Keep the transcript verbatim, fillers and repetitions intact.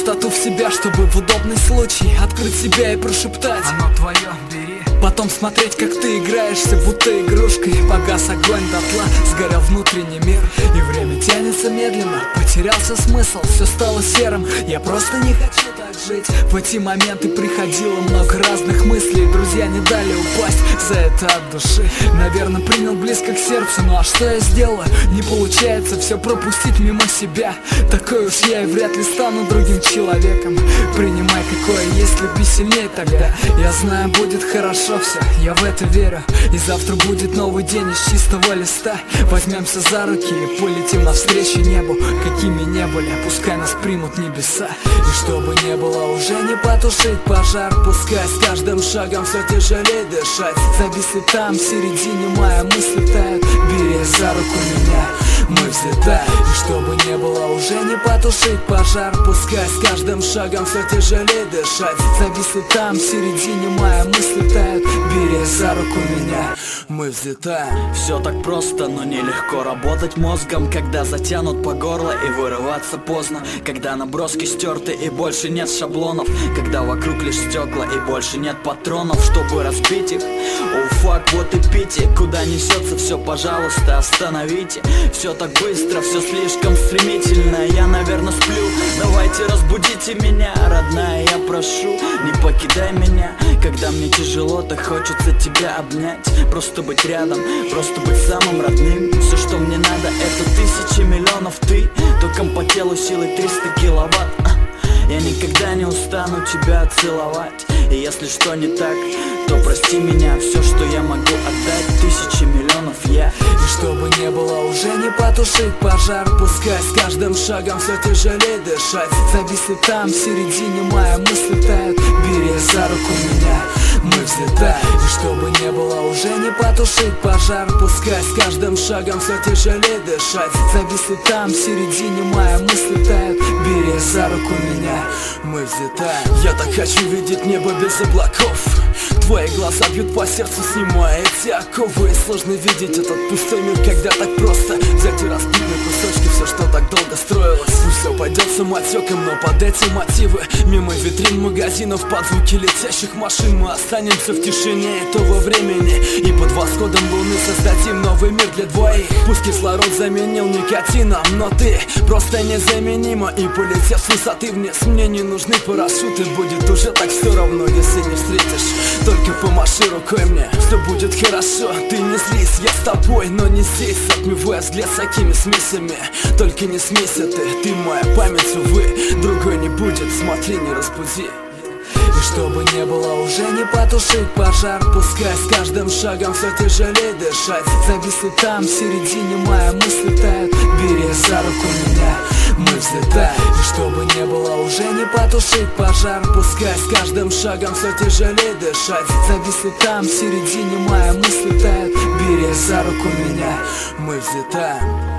пустоту в себя, чтобы в удобный случай открыть себя и прошептать: оно твое, бери. Потом смотреть, как ты играешься, будто игрушкой. Погас огонь дотла, сгорел внутренний мир, и время тянется медленно. Потерялся смысл, все стало серым. Я просто не хочу так жить. В эти моменты приходило много разных мыслей. Друзья не дали упасть, за это от души. Наверное, принял близко к сердцу. Ну а что я сделаю? Не получается все пропустить мимо себя. Такой уж я и вряд ли стану другим человеком. Принимай какое есть, люби сильнее тогда. Я знаю, будет хорошо все, я в это верю. И завтра будет новый день из чистого листа. Возьмемся за руки и полетим навстречу небу. Какими не были, пускай нас примут небеса. И чтобы не было, уже не потушить пожар. Пускай с каждым шагом все тяжелее дышать. Зависли там, в середине мая мысли тают. Бери за руку меня, мы взлетаем. И чтобы не было, уже не потушить пожар. Пускай с каждым шагом все тяжелее дышать. Зависли там, в середине мая мысли тают. Бери за руку меня, мы взлетаем. Все так просто, но нелегко работать мозгом, когда затянут по горло и вырываться поздно. Когда наброски стерты и больше нет шаблонов. Когда вокруг лишь стекла и больше нет патронов, чтобы разбить их. Оу, фак, вот и пите. Куда несется все, пожалуйста, остановите. Все так быстро, все слишком стремительно. Я, наверное, сплю, давайте разбудите меня. Родная, я прошу, не покидай меня. Когда мне тяжело, так хочется тебя обнять. Просто быть рядом, просто быть самым родным. Все, что мне надо, это тысячи миллионов ты. Током по телу силой триста киловатт. Я никогда не устану тебя целовать. И если что не так, то прости меня. Все, что я могу отдать, тысячи миллионов я. И чтобы не было, уже не потушить пожар. Пускай с каждым шагом все тяжелее дышать. Зависли там, в середине мая мысли тают. Бери за руку меня, мы взлетаем. И чтобы не было, уже не потушить пожар. Пускай с каждым шагом все тяжелее дышать. Зависли там, в середине мая мысли тают. Бери за руку меня, мы взлетаем. Я так хочу видеть небо без облаков. Твои глаза бьют по сердцу, снимая эти оковы. И сложно видеть этот пустой мир, когда так просто взять и разбить на кусочки все, что так долго строилось. Пусть все пойдет самотеком, но под эти мотивы. Мимо витрин магазинов, под звуки летящих машин мы останемся в тишине этого времени. И под восходом луны создадим новый мир для двоих. Пусть кислород заменил никотином, но ты просто незаменима. И полетев с высоты вниз, мне не нужны парашюты. Будет уже так все равно, если не встретишь. Только помаши рукой мне, все будет хорошо. Ты не злись, я с тобой, но не здесь. Отмывая взгляд с такими смесями. Только не смейся ты, ты моя память, увы. Другой не будет, смотри, не разбуди. И чтобы не было, уже не потушить пожар. Пускай с каждым шагом все тяжелее дышать. Зависли там, в середине мая мысли тают. Бери за руку меня, мы взлетаем. И чтобы не было, уже не потушить пожар. Пускай с каждым шагом все тяжелее дышать. Зависли там, в середине мая мысли тают. Бери за руку меня, мы взлетаем.